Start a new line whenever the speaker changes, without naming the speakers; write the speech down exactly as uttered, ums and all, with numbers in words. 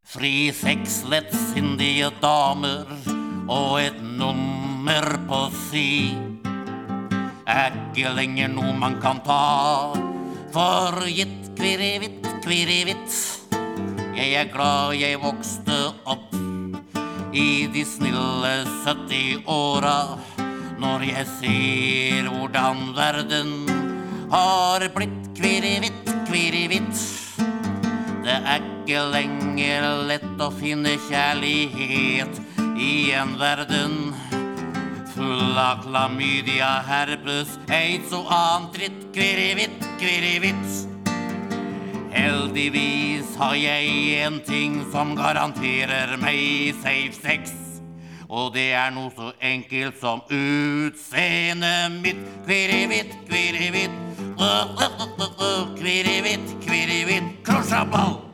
Fri sex, lettsindige damer og et nummer på si er ikke lenger noe man kan ta for gitt. Kvirrevitt, kvirrevitt, jeg er glad jeg vokste opp i de snille sytti-åra, når jeg ser hvordan verden har blitt. Kvirrevitt, kvirrevitt, det er ikke lenger lett å finne kjærlighet i en verden full av klamydia, herpes, aids og annet dritt. Kvirrevitt, kvirrevitt, heldigvis har jeg en ting som garanterer meg safe sex, og det er noe så enkelt som utseendet mitt. Kvirrevitt, kvirrevitt, kvirrevitt, kvirrevitt, krosjaball.